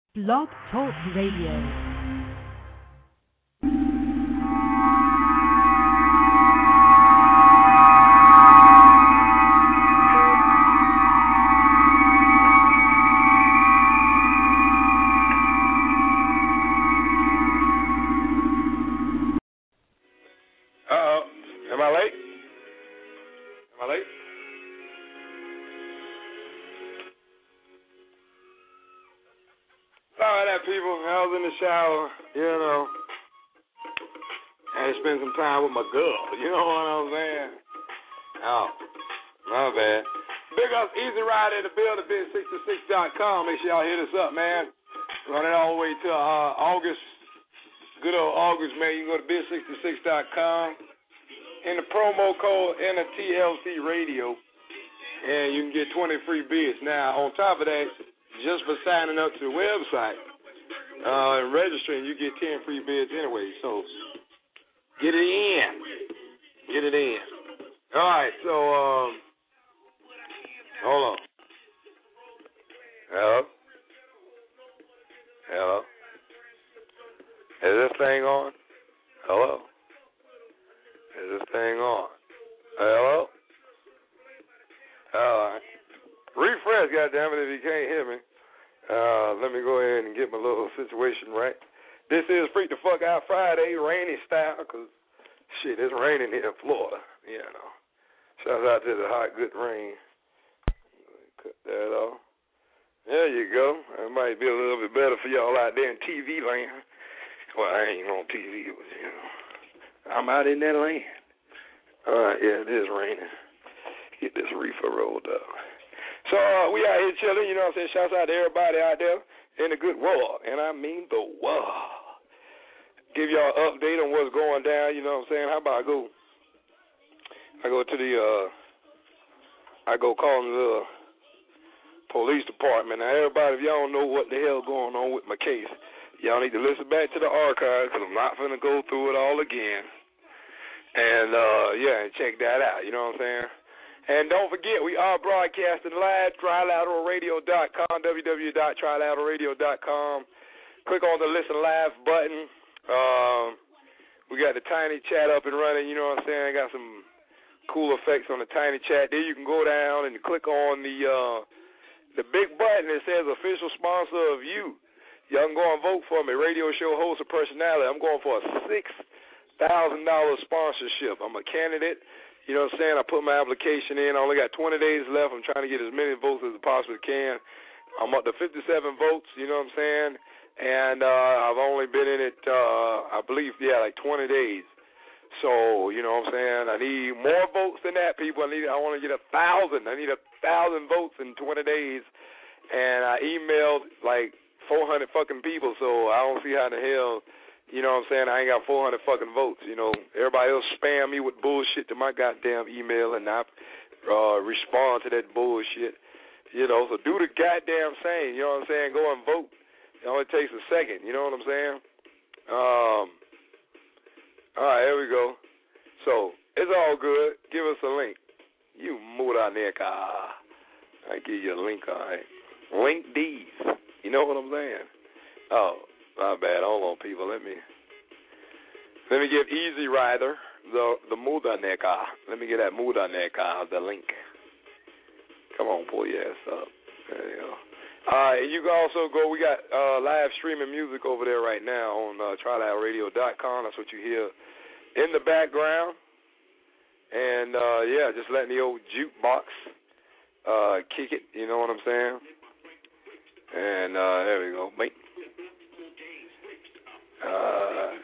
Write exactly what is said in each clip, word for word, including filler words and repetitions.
Blog Talk Radio. Shower, you know, and spend some time with my girl, you know what I'm saying? Oh, my bad. Big up Easy Ride in the building, big sixty-six dot com. Make sure y'all hit us up, man. Running all the way to uh, August, good old August, man. You can go to big sixty-six dot com. In the promo code N T L C Radio, and you can get twenty free bids. Now, on top of that, just for signing up to the website, Uh, and registering, you get ten free bids anyway, so get it in. Get it in. All right, so, um, hold on. Hello? Hello? Is this thing on? Hello? Is this thing on? Hello? All right. Refresh, goddammit, if you can't hear me. Uh, let me go ahead and get my little situation right. This is Freak the Fuck Out Friday, rainy style, because, shit, it's raining here in Florida, you know. Shout out to the hot, good rain. Cut that off. There you go. It might be a little bit better for y'all out there in T V land. Well, I ain't on T V, but, you know, I'm out in that land. All right, yeah, it is raining. Get this reefer rolled up. So uh, we out here chilling, you know what I'm saying? Shouts out to everybody out there in the good world, and I mean the world. Give y'all an update on what's going down, you know what I'm saying? How about I go, I go to the, uh, I go call the police department. Now, everybody, if y'all don't know what the hell going on with my case, y'all need to listen back to the archives, because I'm not going to go through it all again. And, uh, yeah, and check that out, you know what I'm saying? And don't forget, we are broadcasting live, trilateral radio dot com, w w w dot trilateral radio dot com. Click on the Listen Live button. Um, we got the Tiny Chat up and running, you know what I'm saying? Got some cool effects on the Tiny Chat. There you can go down and click on the uh, the big button that says official sponsor of you. Y'all can go and vote for me, radio show host or personality. I'm going for a six thousand dollars sponsorship. I'm a candidate. You know what I'm saying? I put my application in. I only got twenty days left. I'm trying to get as many votes as I possibly can. I'm up to fifty-seven votes, you know what I'm saying? And uh, I've only been in it, uh, I believe, yeah, like twenty days. So, you know what I'm saying? I need more votes than that, people. I need. I want to get a thousand. I need a thousand votes in twenty days. And I emailed like four hundred fucking people, so I don't see how in the hell. You know what I'm saying? I ain't got four hundred fucking votes. You know, everybody else spam me with bullshit to my goddamn email, and I uh, respond to that bullshit. You know, so do the goddamn same. You know what I'm saying? Go and vote. It only takes a second. You know what I'm saying? Um. All right, here we go. So it's all good. Give us a link. You muda nigga. I give you a link. All right. Link these. You know what I'm saying? Oh. My bad. Hold on, people. Let me let me give Easy Rider the the Muda Neka. Let me get that Muda Neka, the link. Come on, pull your ass up. There you go. All right, you can also go. We got uh, live streaming music over there right now on uh, trilateral radio dot com. That's what you hear in the background. And uh, yeah, just letting the old jukebox uh, kick it. You know what I'm saying? And uh, there we go. Mate. Uh,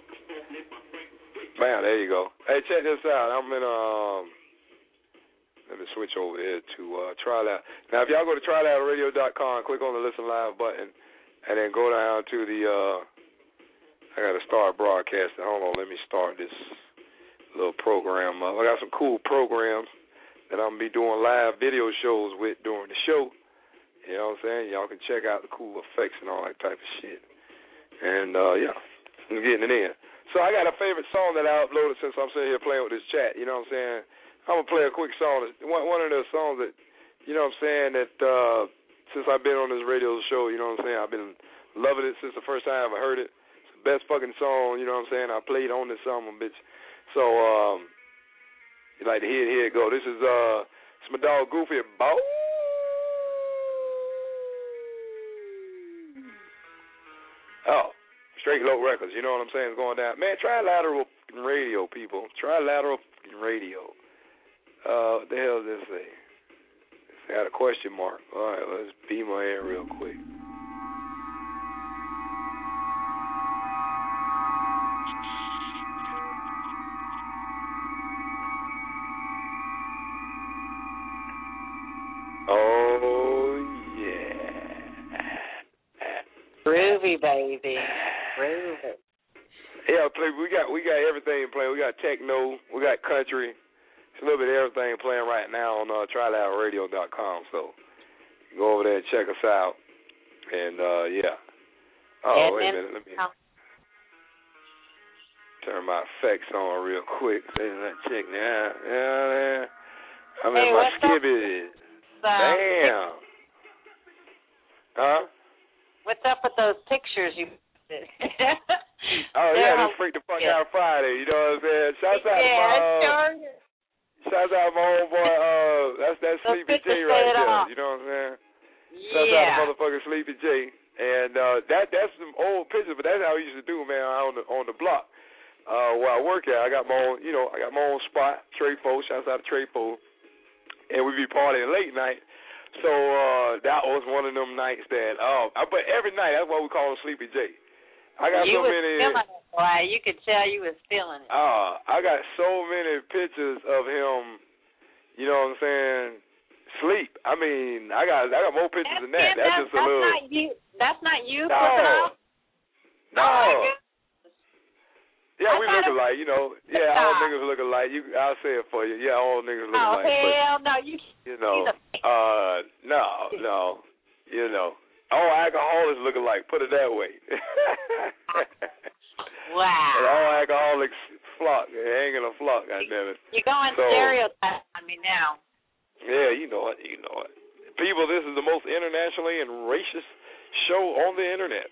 man, there you go. Hey, check this out. I'm in, um, let me switch over here to uh, Trilateral. Now, if y'all go to trilateral radio dot com, click on the Listen Live button, and then go down to the, uh, I got to start broadcasting. Hold on, let me start this little program up. I got some cool programs that I'm going to be doing live video shows with during the show. You know what I'm saying? Y'all can check out the cool effects and all that type of shit. And, uh, yeah, I'm getting it in. So I got a favorite song that I uploaded since I'm sitting here playing with this chat. You know what I'm saying? I'm going to play a quick song. One, one of those songs that, you know what I'm saying, that uh, since I've been on this radio show, you know what I'm saying, I've been Loving it since the first time I heard it. It's the best fucking song, you know what I'm saying? I played on this song, bitch. So, um, you like to hear it, here it go. This is, uh, it's my dog Goofy. Bow. Oh, Straight Low Records, you know what I'm saying? It's going down. Man, Trilateral Radio, people. Trilateral Radio. Uh, what the hell does this say? It's got a question mark. All right, let's beam my in real quick. Oh, yeah. Groovy, baby. Groovy. Yeah, we got we got everything playing. We got techno, we got country. It's a little bit of everything playing right now on uh, tri loud radio dot com. So go over there and check us out. And uh, yeah. Oh, and wait a then, minute. Let me oh. turn my effects on real quick. Let's check now. Yeah, man. I'm hey, in my what's skibbies. Up, uh, Damn. Huh? What's up with those pictures you posted? Oh, yeah, this Freak the Fuck Out Friday. You know what I'm saying? Shouts out yeah, to my, uh, sure. shouts out to my homeboy, uh, that's that Sleepy J right there. Off. You know what I'm saying? Yeah. Shouts out to motherfucking Sleepy J. And uh, that that's some old pictures, but that's how we used to do, man, on the on the block. Uh, where I work at, I got my own, you know, I got my own spot, Treyfo. Shouts out to Treyfo. And we be partying late night. So uh, that was one of them nights that, oh, uh, but every night, that's why we call him Sleepy J. I got you so was many. Feeling it, boy. You could tell you was feeling it. Uh, I got so many pictures of him, you know what I'm saying, sleep. I mean, I got I got more pictures that's than that. That's, that's just a that's little. Not you. That's not you. No. No. Oh, yeah, I we look it, alike, you know. Yeah, all niggas look alike. You, I'll say it for you. Yeah, all niggas look oh, alike. Oh hell but, no, you. You know, uh, no, no, you know. All alcoholics look alike. Put it that way. Wow. And all alcoholics flock, hanging a flock. Goddamn it. You're going so, stereotype on me now. Yeah, you know it. You know it. People, this is the most internationally and racist show on the internet.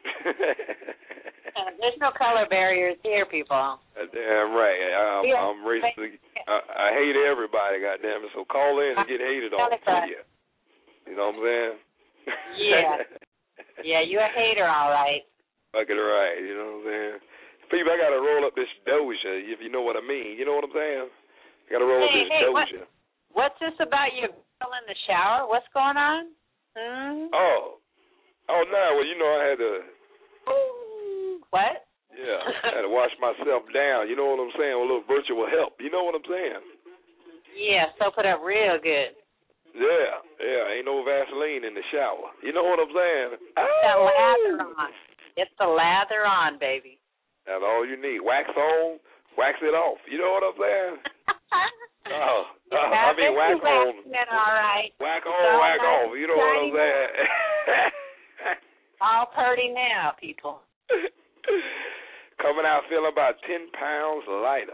uh, there's no color barriers here, people. Uh, damn right. I'm, yeah. I'm racist. I, I hate everybody. Goddamn it. So call in and get hated on. You. you know what I'm saying? Yeah. Yeah, you a hater, all right. Fucking right. You know what I'm saying? People, I got to roll up this doja, if you know what I mean. You know what I'm saying? I got to roll hey, up this hey, doja. What, what's this about your girl in the shower? What's going on? Hmm? Oh. Oh, no. Well, you know, I had to. What? Yeah. I had to wash myself down. You know what I'm saying? With a little virtual help. You know what I'm saying? Yeah, soap it up real good. Yeah. Yeah. Ain't no Vaseline in the shower. You know what I'm saying? That oh. lather on. It's the lather on, baby. That's all you need. Wax on, wax it off. You know what I'm saying? oh, uh, I mean, wax on. It, all right. Wax on, so wax nice off. You know what I'm saying? All purty now, people. Coming out feeling about ten pounds lighter.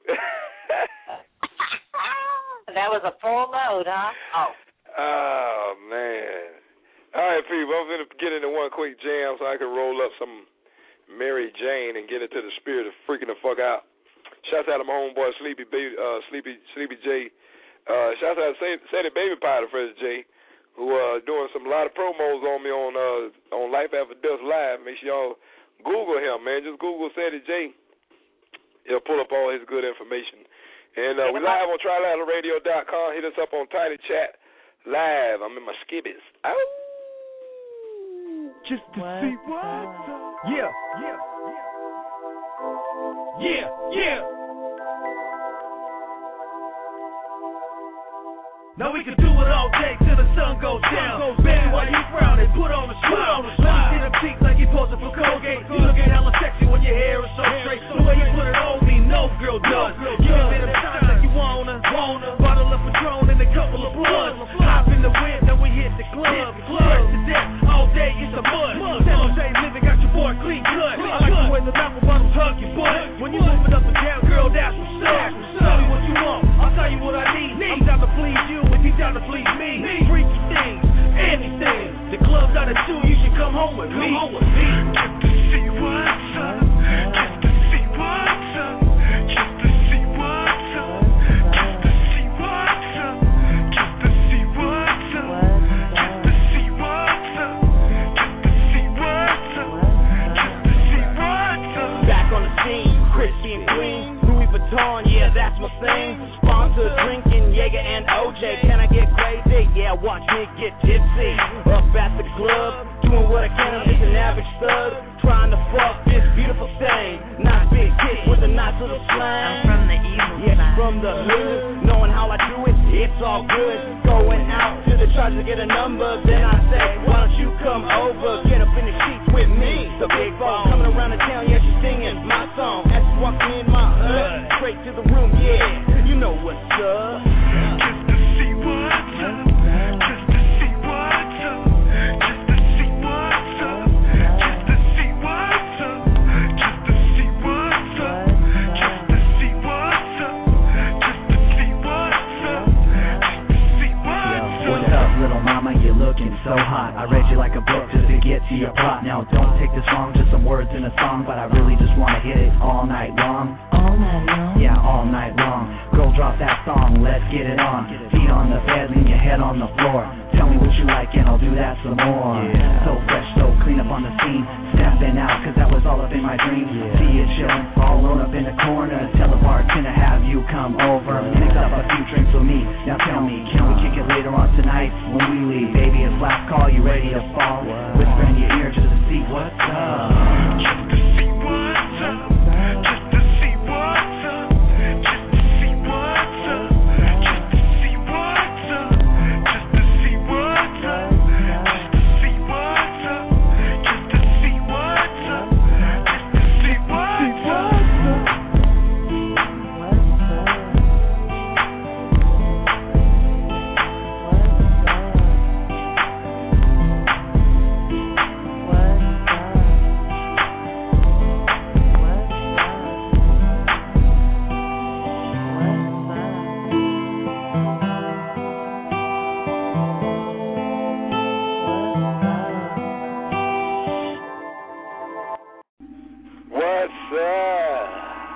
That was a full load, huh? Oh. Oh, man. All right, people, I'm going to get into one quick jam so I can roll up some Mary Jane and get into the spirit of freaking the fuck out. Shouts out to my homeboy Sleepy Baby, uh, Sleepy Sleepy J. Uh, shouts out to Sadie Baby Pie, the Fresh J, who uh doing some a lot of promos on me on uh on Life After Death Live. Make sure y'all Google him, man. Just Google Sadie J. He'll pull up all his good information. And uh, we live on tri loud radio dot com. Hit us up on Tiny Chat live. I'm in my skibbies. Ow. Just to what? see what? Yeah, yeah, yeah, yeah, yeah. Now we can do it all day till the sun goes down. Baby, while you frown and put on a smile. Let me see them cheeks like you posted for Colgate. You looking hella sexy when your hair is so straight. The way you put it on me, no girl does. You can let them shine like you wanna. Bottle of Patron and a couple of bloods. Hop in the wind, then we hit the club. Club to death, all day it's a mud. San Jose living, got your boy clean cut. I like the way the apple bottoms hug your butt. When you moving up and down, girl, that's what's up. Tell me what you want, I'll tell you what I need. I'm down to please you if you down to please me. Freaky things, anything. The club's out at two, you should come home with that's my thing. Sponsor drinking Jaeger and O J. Can I get crazy? Yeah, watch me get tipsy. Up at the club, doing what I can. I'm just an average thug, trying to fuck this beautiful thing. Not big kick with a nice little slang. I'm from the evil Yeah, side. from the hood, knowing how I do it, it's all good. Going out to the charge to get a number, then I say, why don't you come over, get up in the sheets with me. The big phone coming around the town, yeah, she's singing my song. As she walks in my hood, straight to the room, yeah, you know what's up. Just to see what's up, just to see what's up, just to see what's up, just to see what's up, just to see what's up, just to see what's up, just to see what's up, just to see what's up. What's up, little mama? You're looking so hot. I read you like a book just to get to your plot. Now don't take this wrong, just some words in a song, but I really just wanna hit it all night long. All night long? Yeah, all night long. Girl, drop that song, let's get it on. Feet on the bed, lean your head on the floor. Tell me what you like and I'll do that some more. Yeah. So fresh, so clean up on the scene. Stepping out, cause that was all up in my dreams. Yeah. See you chillin', all alone up in the corner. Tell the bartender have you come over. Mix up a few drinks with me. Now tell me, can we kick it later on tonight when we leave? Baby, it's last call, you ready to fall? Whisper in your ear just to see what's up. Just to see what's up, just to see what's up, just to see what's up, just to see what's up, just to see what's up, just to see what's up, just to see what's up, just to see what's up. What's up?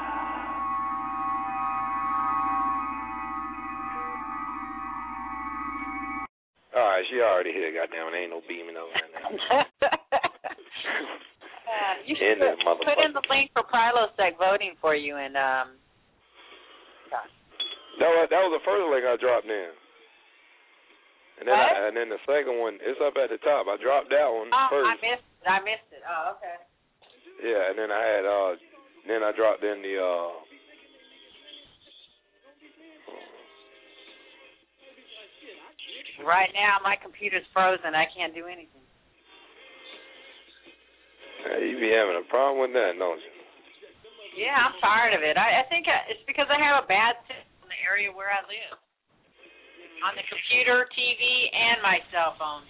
All right, she already here. Goddamn, it ain't no beaming over there now. Uh, you In should this put, put in the motherfucker. link for Prilosec voting for you, and um, That was that was the first link I dropped in, and then What? I, and then the second one, it's up at the top. I dropped that one oh, first. I missed it. I missed it. Oh, okay. Yeah, and then I had uh, then I dropped in the uh. Right now, my computer's frozen. I can't do anything. Uh, you be having a problem with that, don't you? Yeah, I'm tired of it. I, I think I, it's because I have a bad signal in the area where I live. On the computer, T V, and my cell phone.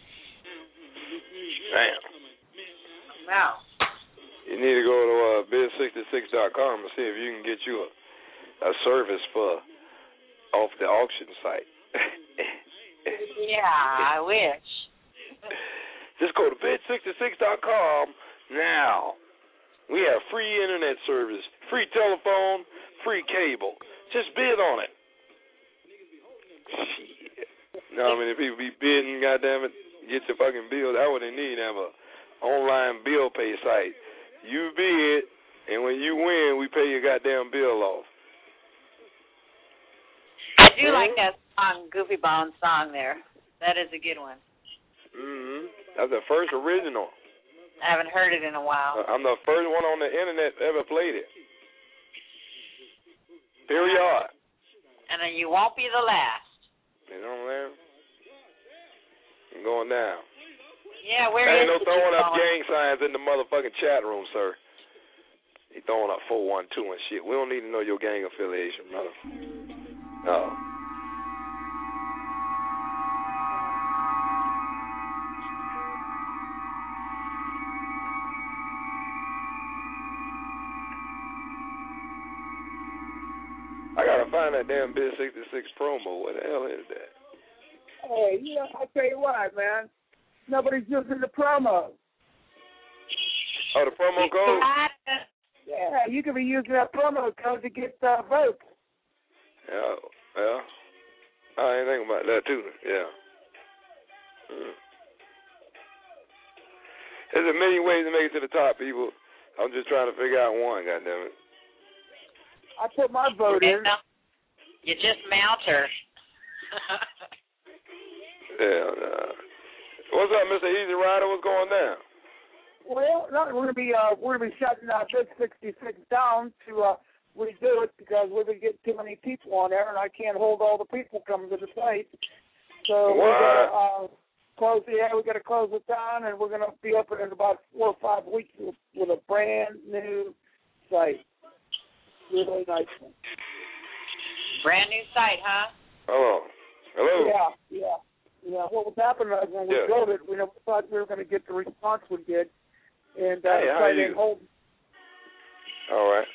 Damn. Wow. You need to go to uh, biz sixty-six dot com and see if you can get you a, a service for off the auction site. Yeah, I wish. Just go to biz sixty-six dot com now. We have free internet service, free telephone, free cable. Just bid on it. Shit. You know how many people be bidding, goddammit, get your fucking bill. That's what they need, have a online bill pay site. You bid, and when you win, we pay your goddamn bill off. I do like that song, Goofy Bones song there. That is a good one. Mm-hmm. That's the first original. I haven't heard it in a while. I'm the first one on the internet ever played it. Period. And then you won't be the last. You know what I'm saying? I'm going down. Yeah, where Ain't is no throwing Goofy up Bones? gang signs in the motherfucking chat room, sir. You throwing up four one two and shit. We don't need to know your gang affiliation, brother. No. I gotta find that damn Biz sixty-six promo. What the hell is that? Hey, you know, I tell you what, man. Nobody's using the promo. Oh, the promo code? Yeah, you could be using that promo code to get uh, votes. Yeah, yeah. I ain't thinking about that too. Yeah. Mm. There's a million ways to make it to the top, people. I'm just trying to figure out one. Goddamn it. I put my vote in. You just mount her. Yeah. Uh, what's up, Mister Easy Rider? What's going down? Well, no, we're gonna be uh, we're gonna be shutting uh, Big sixty-six down to uh, redo it because we're gonna get too many people on there, and I can't hold all the people coming to the site. So we're gonna uh, close. Yeah, we got to close it down, and we're gonna be open in about four or five weeks with, with a brand new site. Really nice one. Brand new site, huh? Hello. Hello. Yeah, yeah, yeah. What was happening was when we Yeah. built it, we never thought we were going to get the response we did, and uh, Hey, how so are they you? hold. All right.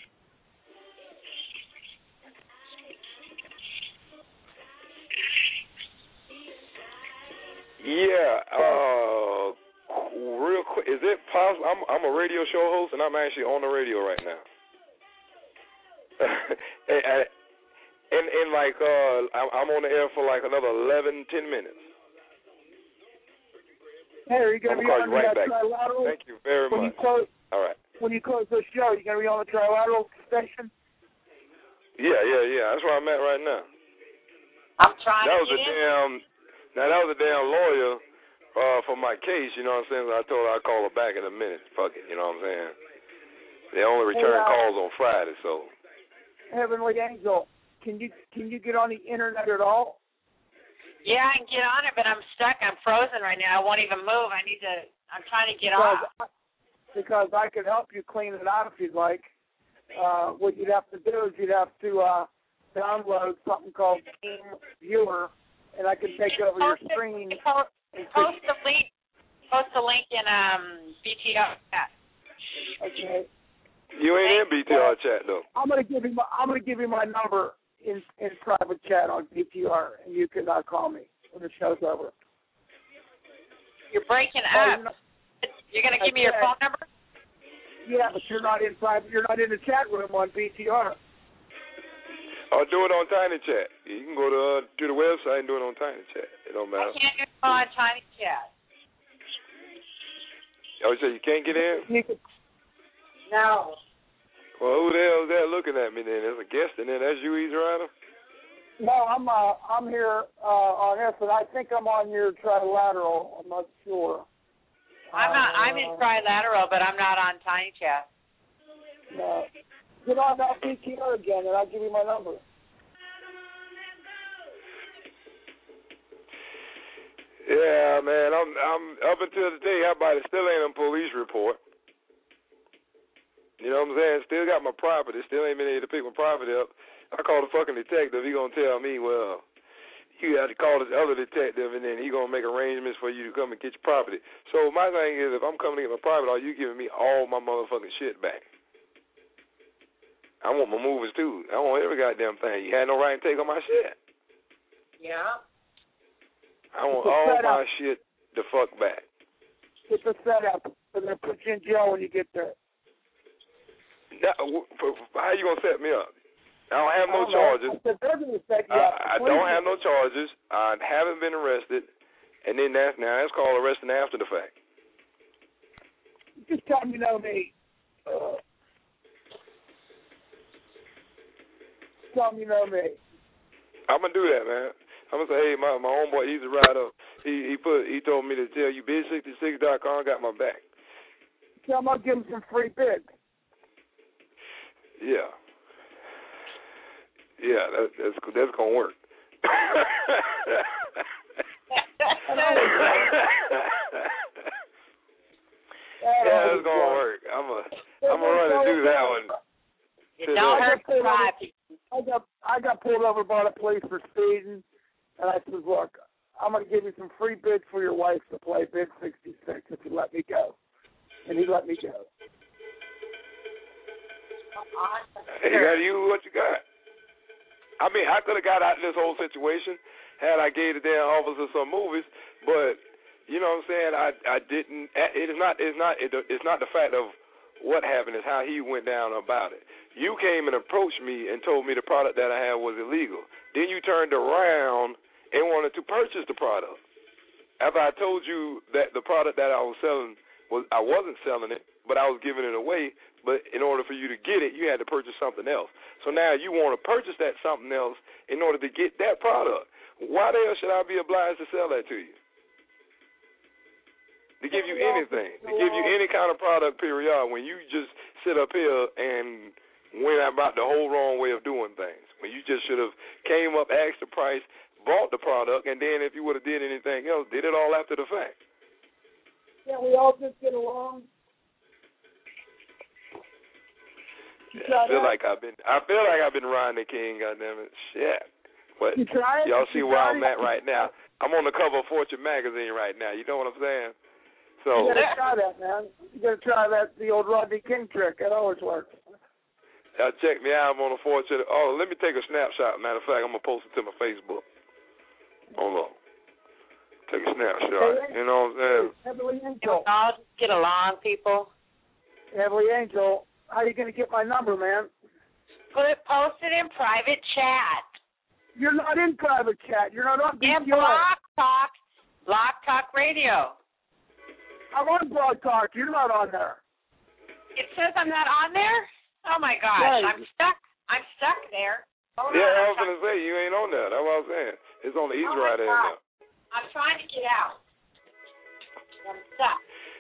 Yeah. Uh, real quick, is it possible? I'm I'm a radio show host, and I'm actually on the radio right now. and, and, and and like uh, I'm I'm on the air for like another eleven, ten minutes. Hey, are you going I'm to be gonna on call you right the uh, back. trilateral? Thank you very when much. You close, All right. when you close this show, you going to be on the trilateral station? Yeah, yeah, yeah. That's where I'm at right now. I'm trying That to was get a in. damn. Now that was a damn lawyer uh, for my case. You know what I'm saying? I told her I'd call her back in a minute. Fuck it. You know what I'm saying? They only return Hey, uh, calls on Friday, so. Heavenly Angel, can you can you get on the internet at all? Yeah, I can get on it, but I'm stuck. I'm frozen right now. I won't even move. I need to. I'm trying to get Because, off. because I could help you clean it out if you'd like. Uh, what you'd have to do is you'd have to uh, download something called Game Viewer, and I can take over your Post it- screen. Post, and post the link. Post the link in um B T R. Okay. You ain't in B T R chat though. I'm gonna give you my I'm gonna give you my number in in private chat on B T R, and you can uh, call me when the show's over. You're breaking Oh, up. you're not- You're gonna give me your Okay. phone number? Yeah, but you're not in private. You're not in the chat room on B T R. Or do it on Tiny Chat. You can go to uh, to the website and do it on Tiny Chat. It don't I matter. can't do it on Tiny Chat. Oh, you say you can't get in? You can, No. Well, who the hell is that looking at me then? There's a guest in there. That's you, Easy Rider? no, I'm uh, I'm here uh, on this, and I think I'm on your trilateral. I'm not sure. I'm not. I'm in Uh, Trilateral, but I'm not on Tiny Chat. No. Get on that B T R again, and I'll give you my number. Yeah, man. I'm I'm up until today. How about it? Still ain't a police report. You know what I'm saying? Still got my property. Still ain't been able to pick my property up. I called the fucking detective. He gonna tell me, well, you got to call this other detective, and then he gonna make arrangements for you to come and get your property. So my thing is, if I'm coming to get my property, are you giving me all my motherfucking shit back? I want my movies too. I want every goddamn thing. You had no right to take all my shit. Yeah. I want It's a all setup. my shit the fuck back. It's a setup. They're gonna put you in jail when you get there. Now, wh- f- f- how you gonna set me up? I don't have no I don't know. charges. I said they're gonna set you up. I, I don't have no charges. I haven't been arrested. And then that's now that's called arresting after the fact. Just tell me you know me. Uh, tell me you know me. I'm gonna do that, man. I'm gonna say, hey, my my homeboy Easy Rider, he he put he told me to tell you, bid sixty-six dot com got my back. Tell them I'll give them some free bids. Yeah. Yeah, that, that's that's gonna work. Yeah, that's gonna work. I'm a I'm gonna run and do that one. It don't hurt to try. I got I got pulled over by the police for speeding, and I said, look, I'm going to give you some free bids for your wife to play Bid sixty-six if you let me go. And he let me go. Hey, you got you what you got. I mean, I could have got out of this whole situation had I gave the damn officer some movies, but you know what I'm saying? I I didn't. It is not. It's not. It's not the fact of what happened. It's how he went down about it. You came and approached me and told me the product that I had was illegal. Then you turned around and wanted to purchase the product. After I told you that the product that I was selling was I wasn't selling it, but I was giving it away. But in order for you to get it, you had to purchase something else. So now you want to purchase that something else in order to get that product. Why the hell should I be obliged to sell that to you? To give you anything, to give you any kind of product, period, when you just sit up here and went about the whole wrong way of doing things. When you just should have came up, asked the price, bought the product, and then if you would have did anything else, did it all after the fact. Yeah, we all just get along. Yeah, I feel like I've been. I feel like I've been riding the king. Goddamn it, shit. But you try it? y'all see you where I'm it? at right now. I'm on the cover of Fortune magazine right now. You know what I'm saying? So you gotta try that, man. You gotta try that. The old Rodney King trick. It always works. Uh, check me out. I'm on the Fortune. Oh, let me take a snapshot. Matter of fact, I'm gonna post it to my Facebook. Hold on. Take a snapshot. Hey, you know what I'm saying? Heavenly Angel. All get along, people. Heavenly Angel. How are you going to get my number, man? Put it, post it in private chat. You're not in private chat. You're not on B T R. In Blog Talk, Blog Talk Radio. I'm on Blog Talk. You're not on there. It says I'm not on there? Oh, my gosh. Right. I'm stuck. I'm stuck there. Hold Yeah, on. I was going to say, you ain't on there. That's what I was saying. It's on the Easy Oh, my Rider in God. there. I'm trying to get out. I'm stuck.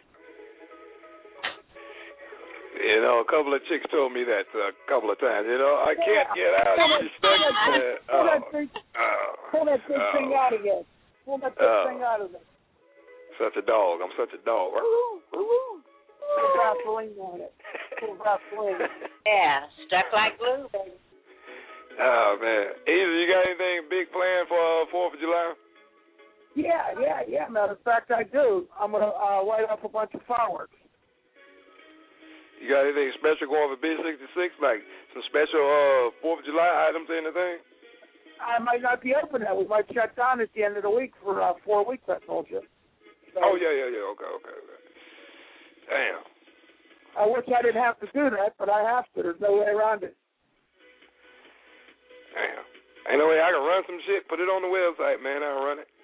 You know, a couple of chicks told me that uh, a couple of times. You know, I can't get out. She's stuck in there. Pull that Oh, thing, oh, pull that big oh. thing out again. Pull that big Oh. thing out of it. Such a dog. I'm such a dog. Put Vaseline on it. Put Vaseline. Yeah, stuck like glue, baby. Oh, man. Easy, you got anything big planned for uh, fourth of July? Yeah, yeah, yeah. Matter of fact, I do. I'm going to uh, light up a bunch of fireworks. You got anything special going for B sixty-six, like some special uh, fourth of July items or anything? I might not be open yet. We might shut down at the end of the week for uh, four weeks, I told you. So, Oh, yeah, yeah, yeah. Okay, okay, okay. Damn. I wish I didn't have to do that, but I have to. There's no way around it. Damn. Ain't no way I can run some shit, put it on the website, man. I'll run it.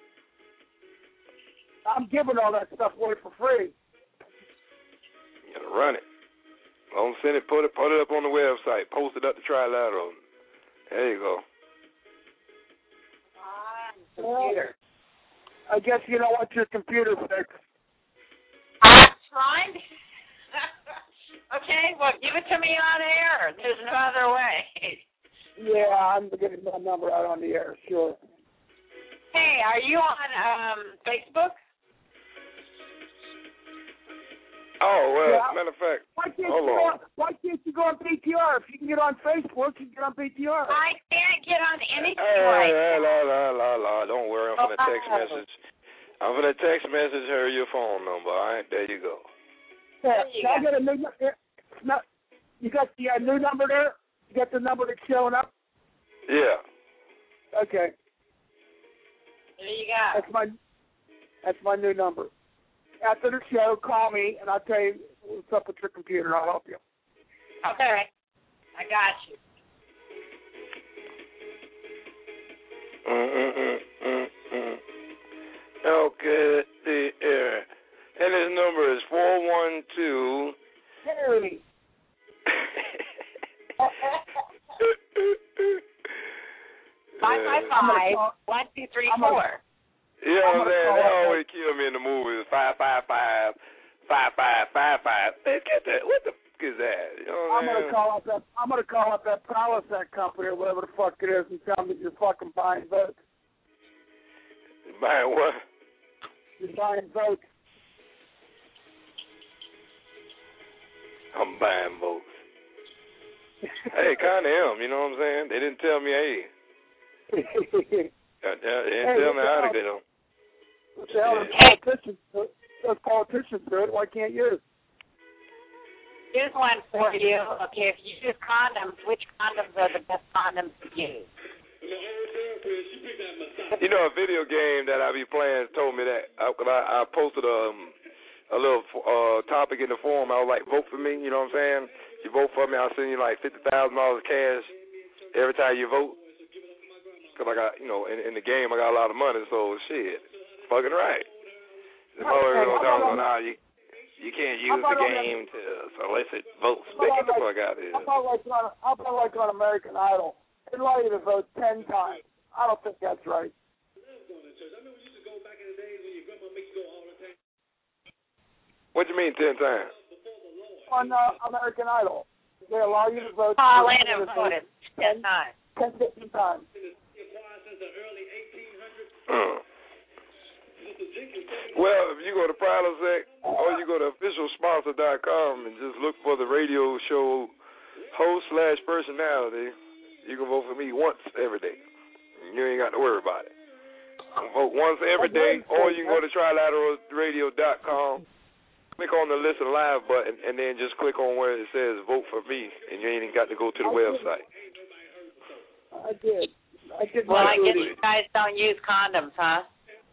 I'm giving all that stuff away for free. You gotta run it. Don't send it, put it, put it up on the website, post it up to Trilateral. There you go. Computer. I guess you don't want your computer fixed. I'm trying to. Okay, well, give it to me on air. There's no other way. Yeah, I'm getting my number out on the air, sure. Hey, are you on um, Facebook? Oh, well, Yeah. matter of fact, Why can't, hold you go on. on, why can't you go on B T R? If you can get on Facebook, you can get on B T R. I can't get on anything Hey, right hey, now. la, la, la, la. Don't worry, I'm going to text Oh. message. I'm going to text message her your phone number, all right? There you go. Yeah, you can I go. get a new number? No, you got the uh, new number there? You got the number that's showing up? Yeah. Okay, There you go. that's my that's my new number. After the show, call me, and I'll tell you what's up with your computer. I'll help you. Okay. I got you. Mm-mm-mm-mm-mm. Okay, the air. And his number is four one two. Harry. Five five five one two three four. You know what I'm saying? They always kill me in the movies. Five five five, five five five five. Man, get that. What the fuck is that? You know what I'm I'm gonna call up that. I'm gonna call up that Palisade company or whatever the fuck it is and tell them that you're fucking buying votes. Buying what? You're buying votes. I'm buying votes. Hey, kind of am. You know what I'm saying? They didn't tell me, hey. Uh, They didn't Hey, tell me what the how to hell? get them. What the hell? Those Hey. politicians, do it. those politicians do it. Why can't you? Here's one for you. Okay, if you use condoms, which condoms are the best condoms to use? You know, a video game that I be playing told me that. I, I, I posted um, a little uh, topic in the forum. I was like, vote for me. You know what I'm saying? You vote for me, I'll send you like fifty thousand dollars cash every time you vote. Because I got, you know, in, in the game I got a lot of money, so shit, fucking right. The motherfucker gonna talk about how you, You can't How use the about on game to solicit votes. How Man, about get the like- fuck out of here. How about like on how about like on American Idol? They allow you to vote ten times. I don't think that's right. What do you mean ten times? On uh, American Idol, they allow you to vote. Paul for- Lennon voted ten times. ten, fifteen times. Uh. Well, if you go to Prilosec or you go to official sponsor dot com and just look for the radio show host slash personality, you can vote for me once every day. You ain't got to worry about it. You can vote once every day, or you can go to trilateral radio dot com, click on the listen live button, and then just click on where it says vote for me, and you ain't even got to go to the website. I did. I did. Well, my I guess duty. you guys don't use condoms, huh?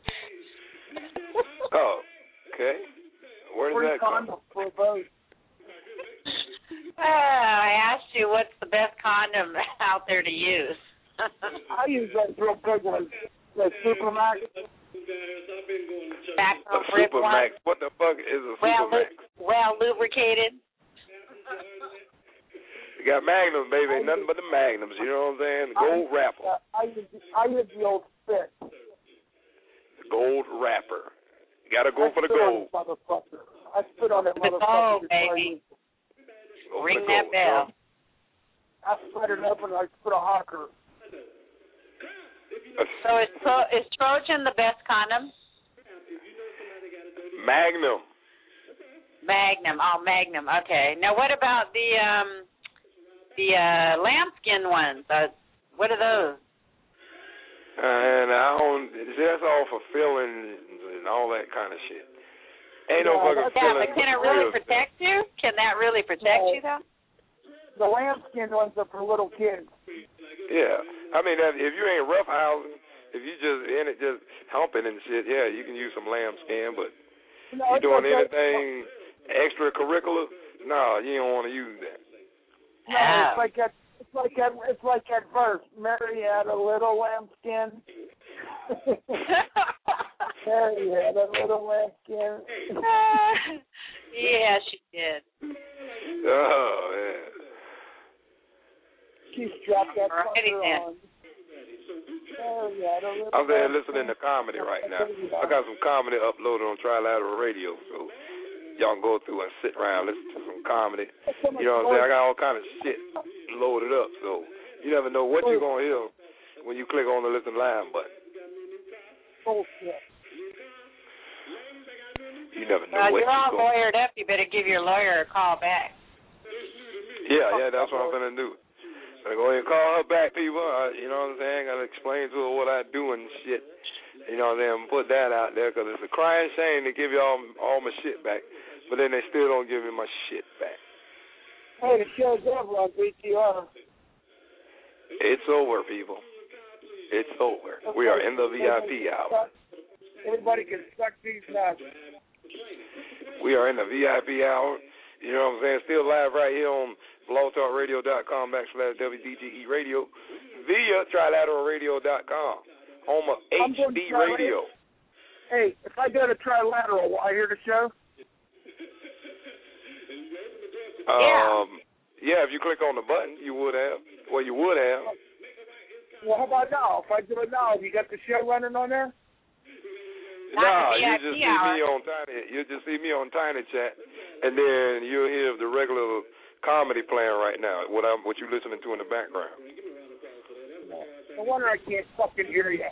Oh, okay. Where does Free that come? condom for a vote. Uh, I asked you what's the best condom out there to use. I use those real big ones. The Supermax. Back A Supermax. What the fuck is a Well, Supermax? well lubricated. You got Magnums, baby. Ain't nothing but the Magnums. You know what I'm saying? The gold wrapper. Uh, I use I use the old stick. The gold wrapper. You got to go I for the spit on gold. it, motherfucker. I spit on it, The motherfucker. gold, baby. Go for Ring the that gold, bell. I split it open like spit a hawker. So is, Tro- is Trojan the best condom? Magnum. Magnum. Oh, Magnum. Okay. Now, what about the um the uh, lambskin ones? Uh, what are those? And I don't, that's all for fillings and all that kind of shit. Ain't no Yeah, fucking that's- Yeah, filling. but can it really protect you? Can that really protect No. you, though? The lambskin ones are for little kids. Yeah. I mean, that- if you ain't roughhousing, if you just in it just humping and shit, yeah, you can use some lambskin, but No, you it's doing okay. anything extracurricular, no, you don't want to use that. No, Oh. it's like that. It's like that. It's like that verse. Mary had a little lambskin. Mary had a little lambskin. Yeah, she did. Oh, yeah. She strapped that Alrighty fucker then. on. Mary had a little I'm there lambskin. listening to comedy right now. I got some comedy uploaded on Trilateral Radio, so y'all can go through and sit around, listen to some comedy. You know what I'm saying? I got all kind of shit loaded up, so you never know what you're going to hear when you click on the listen live button. Bullshit. You never know Well, what you're all you're going to lawyered up. You better give your lawyer a call back. Yeah, yeah, that's what I'm going to do. I'm going to go ahead and call her back, people. I, you know what I'm saying? Got to explain to her what I do and shit. You know what I'm saying? Put that out there because it's a crying shame to give y'all all my shit back, but then they still don't give me my shit back. Hey, the show's over on B T R. It's over, people. It's over. We are in the V I P hour. Everybody can suck these nuts. We are in the V I P hour. You know what I'm saying? Still live right here on blogtalkradio.com backslash W D G E radio via trilateral radio dot com, home of I'm H going D to Radio. Hey, if I go to Trilateral, will I hear the show? Um, yeah, if you click on the button, you would have. Well, you would have. Well, how about now? If I do it now, have you got the show running on there? Not Nah, the you V I P just see hour. me on Tiny. You just see me on Tiny Chat, and then you'll hear the regular comedy playing right now. What I'm, what you listening to in the background? No wonder I can't fucking hear you.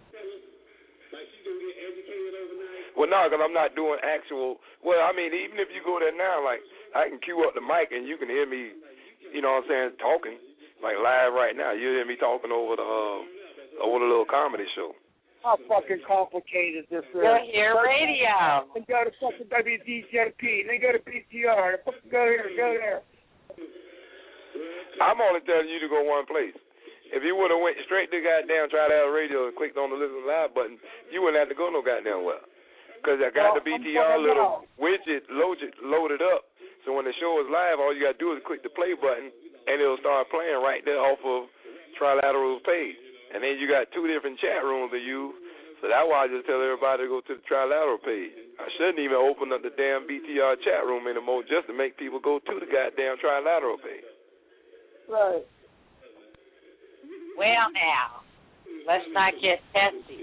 Well, no, because I'm not doing actual. Well, I mean, even if you go there now, like I can cue up the mic and you can hear me. You know what I'm saying? Talking like live right now. You hear me talking over the uh, over the little comedy show. How fucking complicated this is. You'll hear radio. And go to fucking W D J P. Then go to P T R. Fucking go here, go there. I'm only telling you to go one place. If you would have went straight to goddamn Trilateral Radio and clicked on the listen live button, you wouldn't have to go no goddamn well. Because I got Well, the B I'm T R talking little about- widget loaded, loaded up. So when the show is live, all you got to do is click the play button, and it'll start playing right there off of Trilateral's page. And then you got two different chat rooms to use. So that's why I just tell everybody to go to the Trilateral page. I shouldn't even open up the damn B T R chat room anymore just to make people go to the goddamn trilateral page. Right. Well, now, let's not get testy.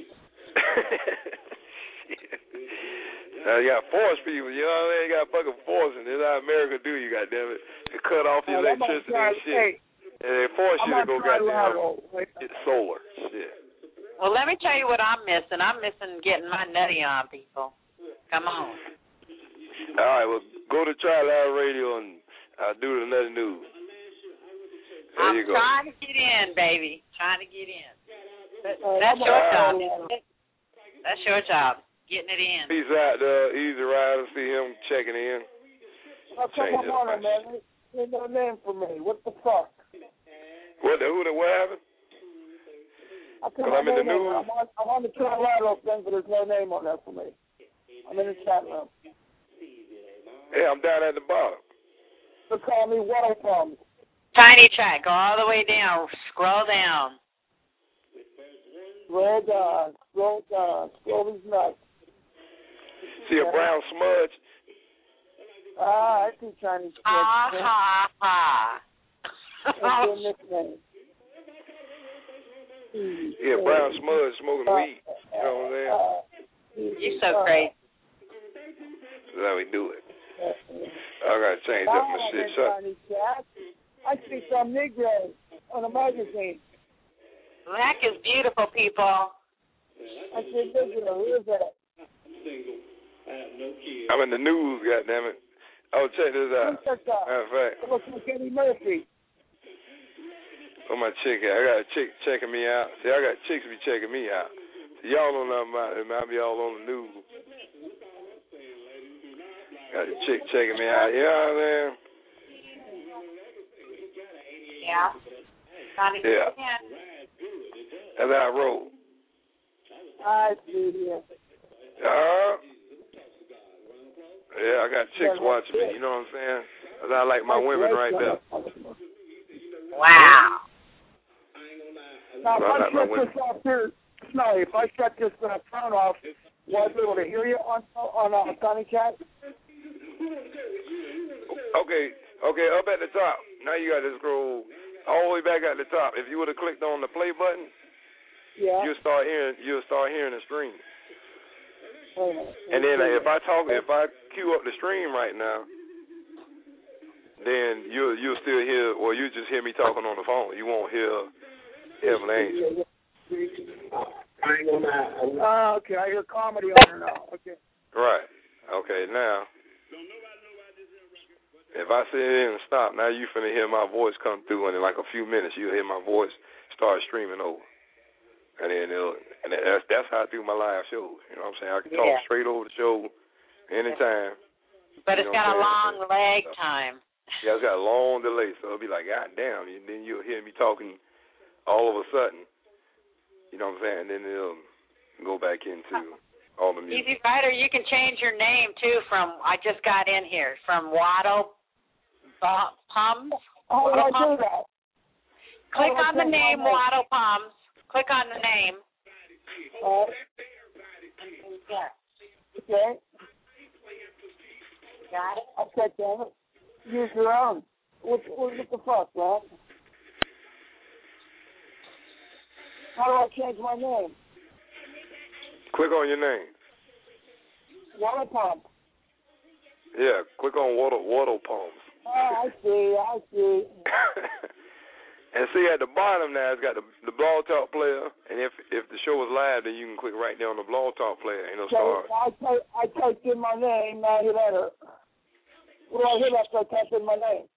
Now you got force people, you know what I mean? You got fucking force, and this is how America do you, goddamn it. They cut off your Well, I'm gonna electricity try- and shit. hey, And they force I'm you to gonna go try goddamn lateral. Wait. get solar. Shit. Well, let me tell you what I'm missing. I'm missing getting my nutty on, people. Come on. All right, well, go to Trilateral Radio and uh, do the nutty news. There I'm you go. trying to get in, baby. Trying to get in. That, Uh, that's I'm your gonna- job, isn't it? That's your job, getting it in. Peace out to Easy Rider. See him checking in. Now, come Change it on, up. man. There's no name for me. What the fuck? What the, who the, what happened? I Because I'm in the news. I'm on, I'm on the trilateral thing, but there's no name on there for me. I'm in the chat room. Yeah, I'm down at the bottom. They call me Water Palms. Tiny chat, go all the way down. Scroll down. Scroll down, scroll down, scroll these nuts. See a brown smudge? Ah, I see Chinese. Ha, ha, ha. That's their nickname. Yeah, brown smudge smoking weed. You know what I'm saying? Uh, You so crazy. That's how we do it. I gotta change up my shit. Shut. Chinese cat. I see some Negroes on a magazine. Black is beautiful, people. I said, Negro, who is that? I'm in the news, goddammit. Oh, check this out. Who's that guy? Matter of fact, It looks like Eddie Murphy. where my chick at? I got a chick checking me out. See, I got chicks be checking me out. See, y'all don't know nothing about it. I be all on the news. Got a chick checking me out. You know what I'm saying? Yeah. Trying to get Yeah. it in. That's how I roll. I see here. Uh-huh. Yeah, I got chicks watching me. You know what I'm saying? 'Cause I like my women right there. Wow. Now, if Well, I I like my shut women. this off here, Smelly, if I shut this uh, phone off, will I be able to hear you on on uh, Sunny Chat? Okay, okay, up at the top. Now you got to scroll all the way back at the top. If you would have clicked on the play button, Yeah. you'll start hearing you'll start hearing the stream. Wait a minute. And then uh, if I talk, if I cue up the stream right now, then you'll you'll still hear, or you just hear me talking on the phone. You won't hear Heaven Angel. Oh, okay. I hear comedy on her now. Okay. Right. Okay. Now, if I sit in and stop, now you finna hear my voice come through, and in like a few minutes you'll hear my voice start streaming over. And then it'll, and that's that's how I do my live shows. You know what I'm saying? I can talk Yeah. straight over the show anytime. But it's You know got a what I'm long saying? lag time. Yeah, it's got a long delay, so it'll be like, God damn, and then you'll hear me talking all of a sudden. You know what I'm saying? And then it'll go back into all the music. Easy Rider, you can change your name too from, I just got in here, from Waddle Pums. How do I do that? Click How do I on the change my name name? Waddle Pums. Click on the name. Uh, okay. Got it? Okay, damn it. Use your own. What, what, what the fuck, man? How do I change my name? Click on your name. Water Pump. Yeah, click on Water Water Palms. Oh, I see, I see. And see at the bottom now, it's got the the Blog Talk player, and if if the show is live, then you can click right there on the Blog Talk player, and it'll So start. I type, I typed in my name, now I hit enter. What do I hit after I type in my name?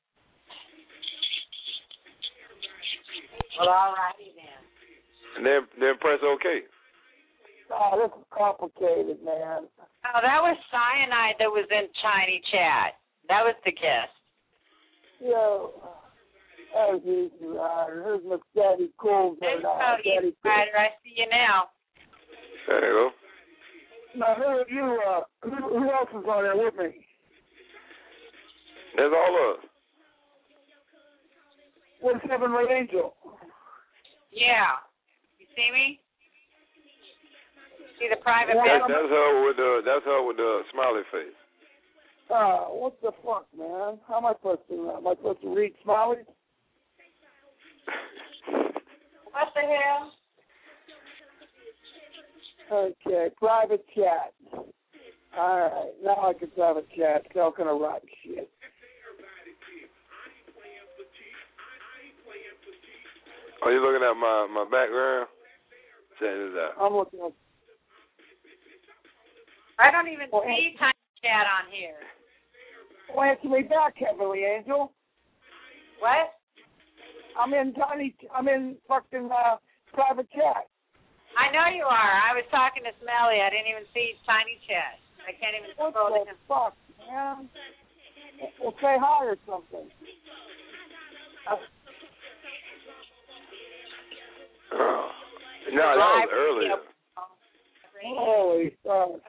Well, all righty then. And then then press OK. Oh, this is complicated, man. Oh, that was Cyanide that was in Chinese chat. That was the guest. Yo, that's easy, Ryder. Here's my Daddy Cool. There's now. no Daddy Easy Rider. I see you now. There you go. Now, who you? Uh, who, who else is on there with me? That's all of us. What's Heaven Ray Angel? Yeah. You see me? See the private That's, message? that's her with the that's her with the smiley face. Uh, what the fuck, man? How am I supposed to? Am I supposed to read smileys? What the hell? Okay, private chat. All right, now I can private chat. So can I write shit? Are you looking at my, my background? Check this out. I'm looking at. I don't even Well, see Tiny Chat on here. Well, answer me back, Heavenly Angel. What? I'm in tiny. I'm in fucking uh, private chat. I know you are. I was talking to Smelly. I didn't even see Tiny Chat. I can't even What scroll to the him. fuck, man? Well, say hi or something. Uh, Oh. No, that was earlier. holy fuck.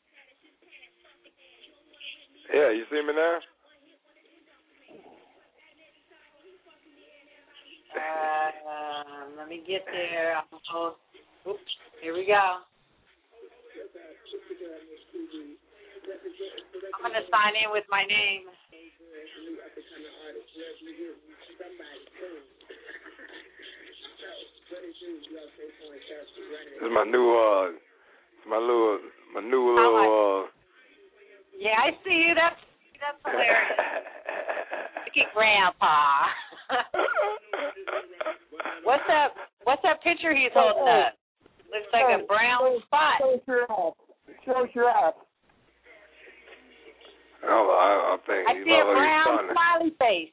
Yeah, you see me now? Uh, let me get there. Oh, oops, here we go. I'm going to sign in with my name. This is my new, uh, my little, my new little, uh. Yeah, I see you. That's that's hilarious. Look at Grandpa. What's that? What's that picture he's holding up? Looks like a brown spot. Show your ass. Show your ass. Oh, I, I think I he's see a like brown he's smiley face.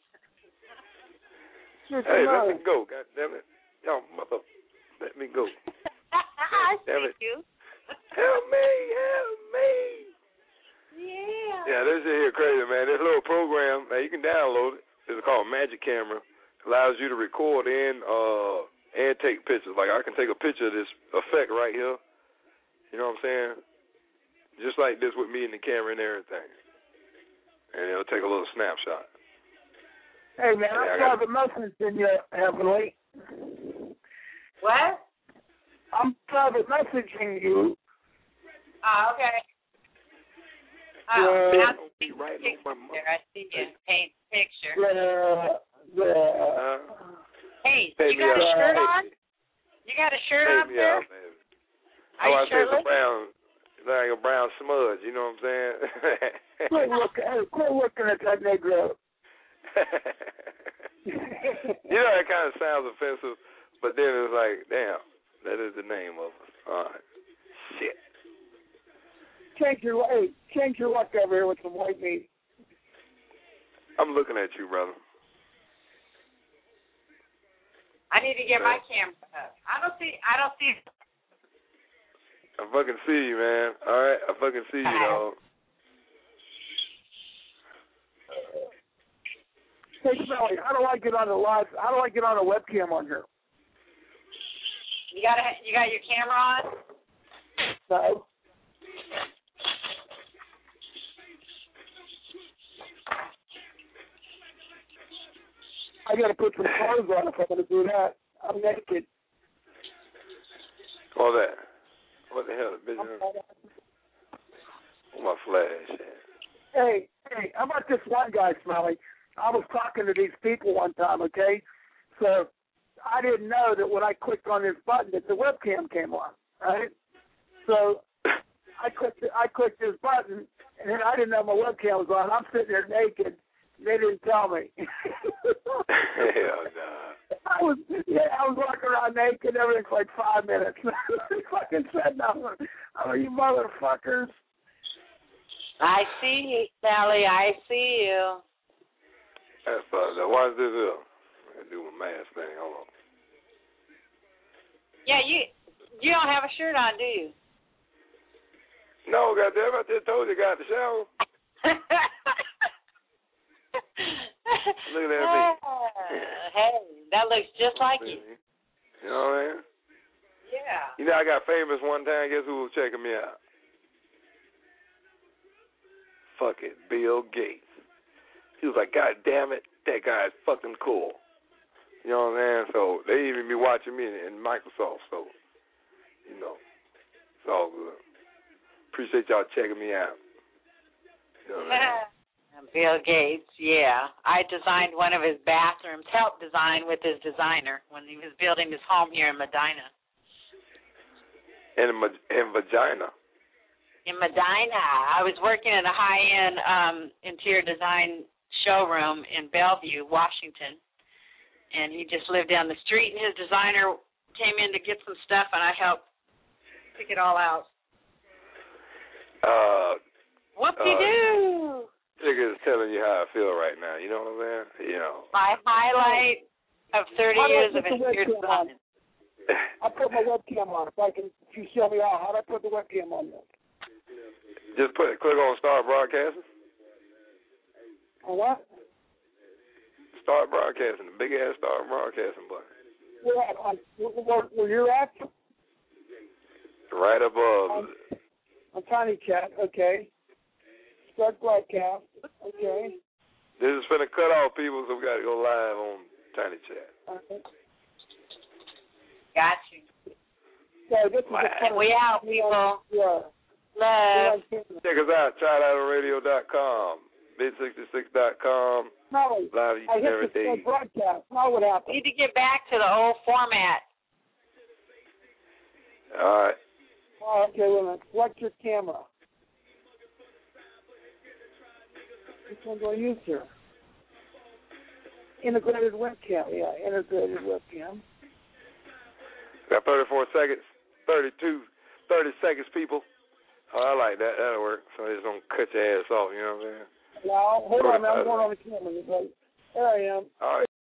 Shoot Hey, your let nose. me go, God damn it. Yo, mother, let me go. I Damn see it. you. Help me, help me. Yeah. Yeah, this shit here crazy, man. This little program, man, you can download it. It's called Magic Camera. Allows you to record and uh and take pictures. Like I can take a picture of this effect right here. You know what I'm saying? Just like this with me and the camera and everything. And it'll take a little snapshot. Hey, man, Yeah, I I'm got- private messaging you, Heavenly. What? I'm private messaging you. Oh, okay. Oh, Yeah. now I see Be right the on my picture. I see you paint picture. The, the, Uh, Hey, Pay you me got a out. shirt Hey. on? You got a shirt Take on me there? out, man. Are Oh, you I say it's a shirtless? brown, like a brown smudge. You know what I'm saying? quit looking, hey, quit looking at that Negro. You know that kind of sounds offensive, but then it's like, damn, that is the name of us. All right. Shit. Change your, hey, change your luck over here with some white meat. I'm looking at you, brother. I need to get my camera up. I don't see. I don't see. I fucking see you, man. All right, I fucking see you, dog. Hey, Smelly, how do I get on the live? How do I get on a webcam on here? You got a, You got your camera on? No. I got to put some clothes on if I'm going to do that. I'm naked. All that. What the hell, bitch? Where my flash at? Hey, hey, how about this one guy, Smelly? I was talking to these people one time, okay? So I didn't know that when I clicked on this button that the webcam came on, right? So I clicked I clicked this button, and then I didn't know my webcam was on. I'm sitting there naked. They didn't tell me. Hell nah. I was yeah, I was walking around naked and everything for like five minutes. They fucking said nothing. I'm like, you motherfuckers. I see you, Sally. I see you. That's fucked up. Why is this up? I gotta do my mask thing. Hold on. Yeah, you. You don't have a shirt on, do you? No, goddamn, I just told you I got the shower. Look at that me. Hey, that looks just like you. You know what I mean? Yeah. You know, I got famous one time. Guess who was checking me out? Fuck it, Bill Gates. He was like, God damn it, that guy's fucking cool. You know what I'm saying? So they even be watching me in Microsoft. So, you know, It's all good. Appreciate y'all checking me out. You know what I mean? Bill Gates, yeah. I designed one of his bathrooms, helped design with his designer when he was building his home here in Medina. In, in vagina. In Medina. I was working in a high-end um, interior design showroom in Bellevue, Washington, and he just lived down the street, and his designer came in to get some stuff, and I helped pick it all out. Uh, Whoop-de-doo! Uh, Niggas telling you how I feel right now. You know what I'm saying? You know. My highlight of thirty years of interior design. I put my webcam on. If I can, if you show me how, how do I put the webcam on there? Just put click on Start Broadcasting. On what? Start Broadcasting. The big ass Start Broadcasting button. Where at? On where, where you're at? Right above. On, on Tiny Chat. Okay. Start broadcast. Okay. This is finna cut off people, so we got to go live on Tiny Chat. Okay. Got you. So this is wow. a We out, people. Yeah. Love. Check us out, try it out on radio dot com, bid sixty-six dot com, no, live each I and hit every the day. broadcast. Now what happened? Need to get back to the old format. All right. Oh, okay, wait a minute. Select your camera. Which one do I use here? Integrated webcam. Yeah, integrated webcam. Got thirty-four seconds, thirty-two, thirty seconds, people. Oh, I like that. That'll work. So it's going to cut your ass off, you know what I'm saying? Now, hold on, man. I'm going on the camera. There I am. All right.